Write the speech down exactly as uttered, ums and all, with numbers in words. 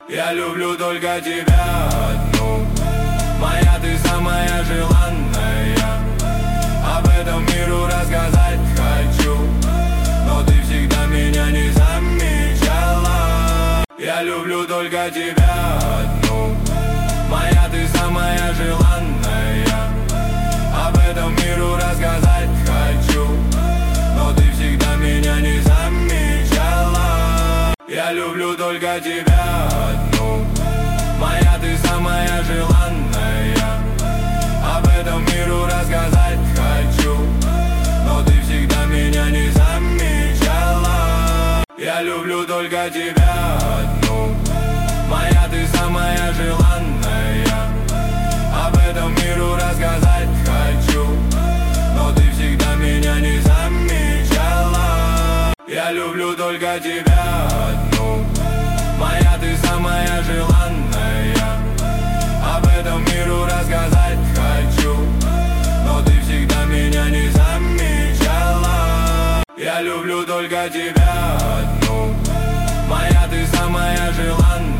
Я люблю только тебя одну. Моя ты самая желанная. Об этом миру рассказать хочу, но ты всегда меня не замечала. Я люблю только тебя одну. Моя ты самая желанная. Об этом миру рассказать хочу, но ты всегда меня не замечала. Я люблю только тебя одну. Моя ты самая желанная. Об этом миру рассказать хочу, но ты всегда меня не замечала. Я люблю только тебя одну. Моя ты самая желанная. Об этом миру рассказать хочу, но ты всегда меня не замечала. Я люблю только тебя одну. Моя ты самая желанная. Об этом миру рассказать хочу, но ты всегда меня не замечала. Я люблю только тебя одну. Моя ты самая желанная.